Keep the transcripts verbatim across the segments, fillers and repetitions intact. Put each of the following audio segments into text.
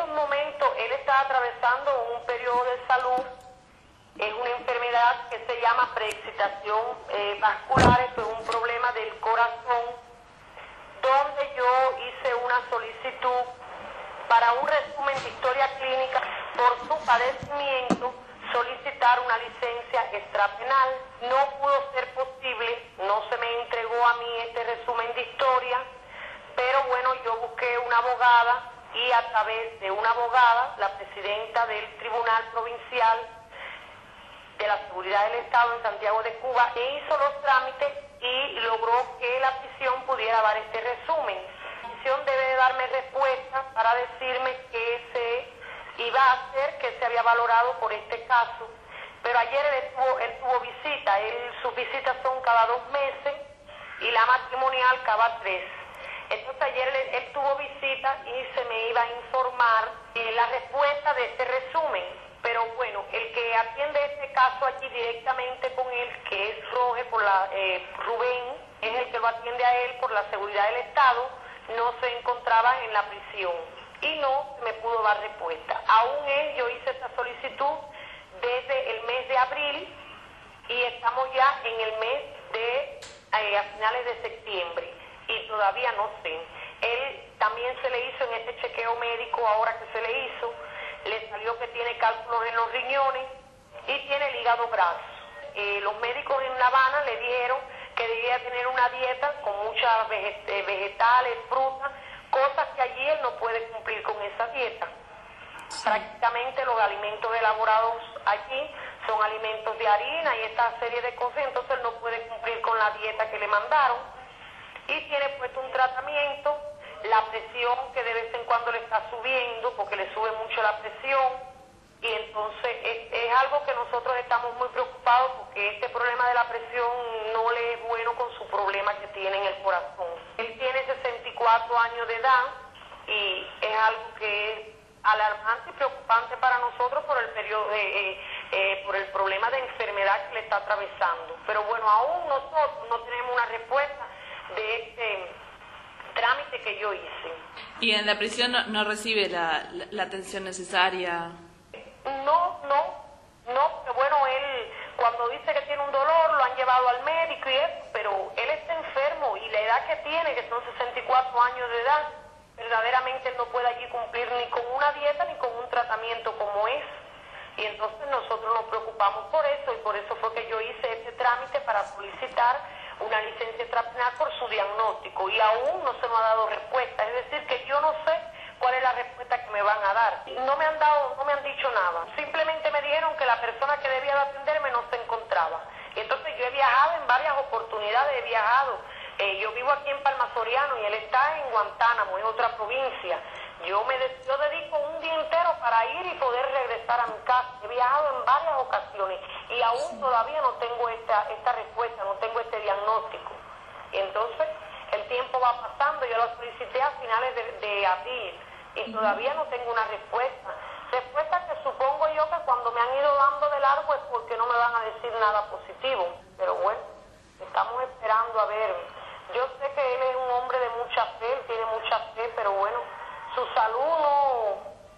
momentos él está atravesando un periodo de salud. Es una enfermedad que se llama preexcitación eh, vascular, esto es un problema del corazón, donde yo hice una solicitud para un resumen de historia clínica por su padecimiento, solicitar una licencia extrapenal. No pudo ser posible, no se me entregó a mí este resumen de historia, pero bueno, yo busqué una abogada y a través de una abogada, la presidenta del Tribunal Provincial de la Seguridad del Estado en Santiago de Cuba, e hizo los trámites y logró que la prisión pudiera dar este resumen. La prisión debe de darme respuesta para decirme qué se iba a hacer, qué se había valorado por este caso. Pero ayer él tuvo, él tuvo visita, él, sus visitas son cada dos meses y la matrimonial cada tres. Entonces ayer él, él tuvo visita y se me iba a informar eh, la respuesta de este resumen. Pero bueno, el que atiende este caso aquí directamente con él, que es Roge, por la, eh, Rubén, es el que lo atiende a él por la seguridad del Estado, no se encontraba en la prisión y no me pudo dar respuesta. Aún él, yo hice esta solicitud desde el mes de abril y estamos ya en el mes de, eh, a finales de septiembre y todavía no sé. Él también se le hizo en este chequeo médico, ahora que se le hizo, le salió que tiene cálculos en los riñones y tiene el hígado graso. Eh, los médicos en La Habana le dijeron que debía tener una dieta con muchas vegetales, frutas, cosas que allí él no puede cumplir con esa dieta. Sí. Prácticamente los alimentos elaborados allí son alimentos de harina y esta serie de cosas, entonces él no puede cumplir con la dieta que le mandaron y tiene puesto un tratamiento. La presión que de vez en cuando le está subiendo, porque le sube mucho la presión, y entonces es, es algo que nosotros estamos muy preocupados, porque este problema de la presión no le es bueno con su problema que tiene en el corazón. Él tiene sesenta y cuatro años de edad, y es algo que es alarmante y preocupante para nosotros por el periodo de, eh, eh, por el problema de enfermedad que le está atravesando. Pero bueno, aún nosotros no tenemos una respuesta de este trámite que yo hice. ¿Y en la prisión no, no recibe la, la, la atención necesaria? No, no, no, porque bueno, él cuando dice que tiene un dolor lo han llevado al médico y eso, pero él está enfermo y la edad que tiene, que son sesenta y cuatro años de edad, verdaderamente él no puede allí cumplir ni con una dieta ni con un tratamiento como es. Y entonces nosotros nos preocupamos por eso y por eso fue que yo hice este trámite para solicitar una licencia extrapenal por su diagnóstico y aún no se nos ha dado respuesta, es decir que yo no sé cuál es la respuesta que me van a dar. No me han dado, no me han dicho nada, simplemente me dijeron que la persona que debía de atenderme no se encontraba. Y entonces yo he viajado en varias oportunidades, he viajado, eh, yo vivo aquí en Palma Soriano y él está en Guantánamo, en otra provincia. Yo me yo dedico un día entero para ir y poder regresar a mi casa. He viajado en varias ocasiones y aún todavía no tengo esta, esta respuesta, no tengo este diagnóstico. Y entonces el tiempo va pasando, yo lo solicité a finales de, de abril y todavía no tengo una respuesta. Respuesta que supongo yo que cuando me han ido dando de largo es porque no me van a decir nada positivo. Pero bueno, estamos esperando a ver. Yo sé que él es un hombre de mucha fe, él tiene mucha fe, pero bueno, su salud no,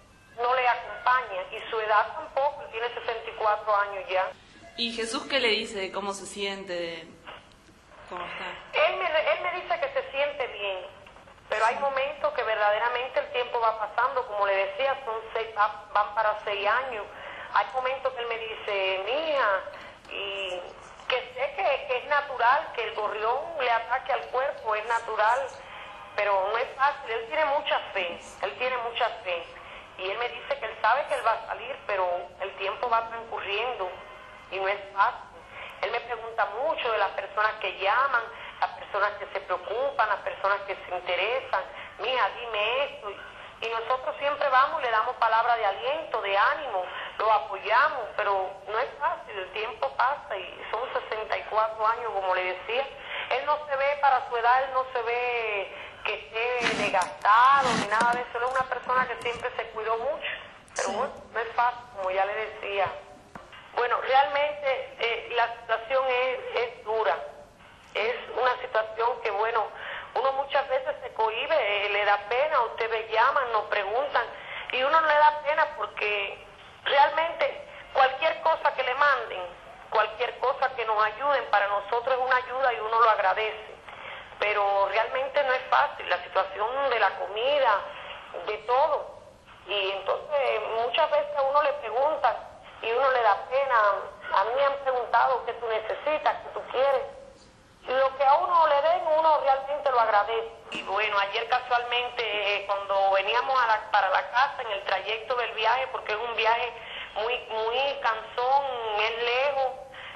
no le acompaña y su edad tampoco, tiene sesenta y cuatro años ya. ¿Y Jesús qué le dice? ¿Cómo se siente? ¿Cómo está? Él me, él me dice que se siente bien, pero hay momentos que verdaderamente el tiempo va pasando, como le decía, son seis, van para seis años. Hay momentos que él me dice, mija, y que sé que, que es natural, que el gorrión le ataque al cuerpo, es natural, pero no es fácil. Él tiene mucha fe, él tiene mucha fe, y él me dice que él sabe que él va a salir, pero el tiempo va transcurriendo y no es fácil. Él me pregunta mucho de las personas que llaman, las personas que se preocupan, las personas que se interesan, mija, dime esto, y nosotros siempre vamos y le damos palabras de aliento, de ánimo, lo apoyamos, pero no es fácil, el tiempo pasa y son sesenta y cuatro años, como le decía. Él no se ve, para su edad, él no se ve que esté desgastado ni nada de eso. Él es una persona que siempre se cuidó mucho, pero Sí. bueno, no es fácil, como ya le decía. Bueno, realmente eh, la situación es, es dura, es una situación que, bueno, uno muchas veces se cohíbe, eh, le da pena, ustedes llaman, nos preguntan, y uno uno no le da pena porque realmente cualquier cosa que le manden, cualquier cosa que nos ayuden, para nosotros es una ayuda y uno lo agradece. Pero realmente no es fácil, la situación de la comida, de todo. Y entonces muchas veces a uno le preguntan y uno le da pena. A mí me han preguntado qué tú necesitas, qué tú quieres. Y lo que a uno le den, uno realmente lo agradece. Y bueno, ayer casualmente, eh, cuando veníamos a la, para la casa, en el trayecto del viaje, porque es un viaje muy, muy cansón, es lejos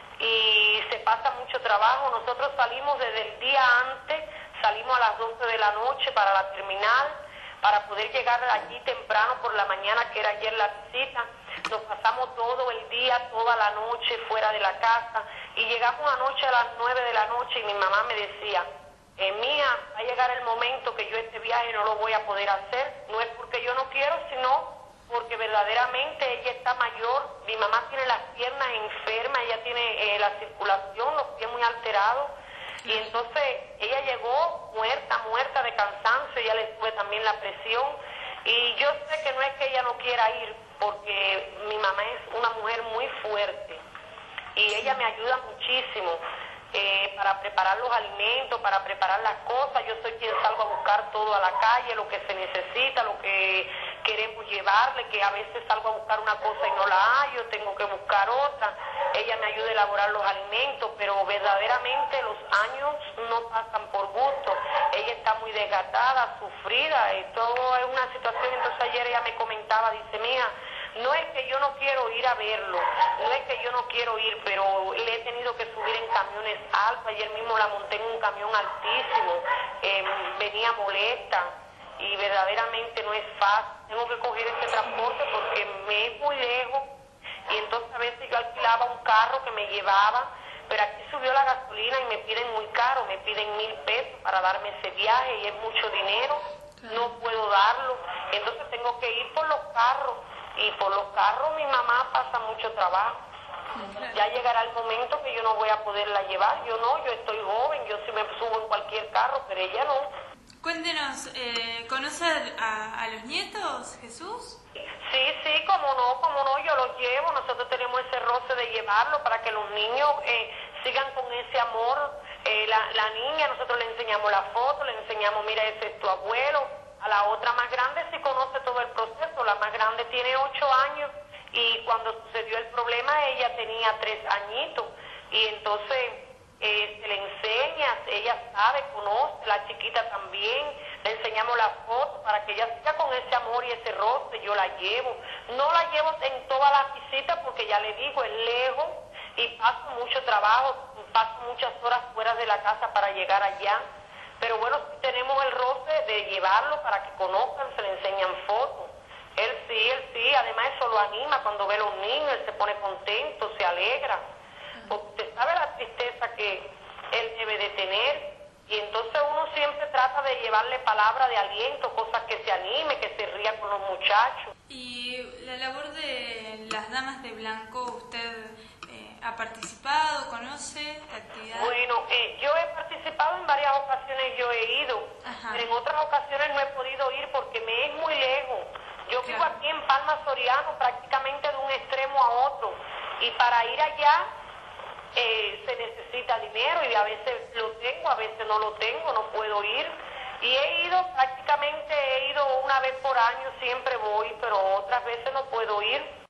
y se pasa mucho trabajo. Nosotros salimos desde el día antes, salimos a las doce de la noche para la terminal, para poder llegar allí temprano por la mañana, que era ayer la visita. Nos pasamos todo el día, toda la noche fuera de la casa y llegamos anoche a las nueve de la noche y mi mamá me decía, eh, mía, va a llegar el momento que yo este viaje no lo voy a poder hacer. No es porque yo no quiero, sino porque verdaderamente ella está mayor. Mi mamá tiene las piernas enfermas, ella tiene eh, la circulación, los pies muy alterados. Y entonces ella llegó muerta, muerta de cansancio, ya le sube también la presión. Y yo sé que no es que ella no quiera ir, porque mi mamá es una mujer muy fuerte y ella me ayuda muchísimo eh, para preparar los alimentos, para preparar las cosas. Yo soy quien salgo a buscar todo a la calle, lo que se necesita, lo que queremos llevarle, que a veces salgo a buscar una cosa y no la hallo, tengo que buscar otra. Ella me ayuda a elaborar los alimentos, pero verdaderamente los años no pasan por gusto. Ella está muy desgastada, sufrida, y todo es una situación. Entonces ayer ella me comentaba, dice, mija, no es que yo no quiero ir a verlo, no es que yo no quiero ir, pero le he tenido que subir en camiones altos. Ayer mismo la monté en un camión altísimo, eh, venía molesta y verdaderamente no es fácil. Tengo que coger este transporte porque me es muy lejos y entonces a veces yo alquilaba un carro que me llevaba, pero aquí subió la gasolina y me piden muy caro, me piden mil pesos para darme ese viaje y es mucho dinero, no puedo darlo, entonces tengo que ir por los carros. Y por los carros mi mamá pasa mucho trabajo. Ya llegará el momento que yo no voy a poderla llevar. Yo no, yo estoy joven, yo sí me subo en cualquier carro, pero ella no. Cuéntenos, eh, ¿conoce a, a los nietos, Jesús? Sí, sí, como no, como no, yo los llevo. Nosotros tenemos ese roce de llevarlo para que los niños eh, sigan con ese amor. Eh, la, la niña, nosotros le enseñamos la foto, le enseñamos, mira, ese es tu abuelo. A la otra más grande sí conoce todo el proceso, la más grande tiene ocho años y cuando sucedió el problema ella tenía tres añitos y entonces eh, se le enseña, ella sabe, conoce, la chiquita también, le enseñamos la foto para que ella siga con ese amor y ese roce. Yo la llevo, no la llevo en todas las visitas porque ya le digo, es lejos y paso mucho trabajo, paso muchas horas fuera de la casa para llegar allá. Pero bueno, tenemos el roce de llevarlo para que conozcan, se le enseñan fotos. Él sí, él sí, además eso lo anima cuando ve a los niños, él se pone contento, se alegra. Porque usted sabe la tristeza que él debe de tener. Y entonces uno siempre trata de llevarle palabra de aliento, cosas que se anime, que se ría con los muchachos. Y la labor de las damas de blanco, ¿usted eh, ha participado, conoce la actividad? Bueno, eh, yo he participado en varias ocasiones, yo he ido, Ajá. pero en otras ocasiones no he podido ir porque me es muy lejos. Yo Claro. vivo aquí en Palma Soriano, prácticamente de un extremo a otro, y para ir allá eh, se necesita dinero y a veces lo tengo, a veces no lo tengo, no puedo ir. Y he ido, prácticamente he ido una vez por año, siempre voy, pero otras veces no puedo ir.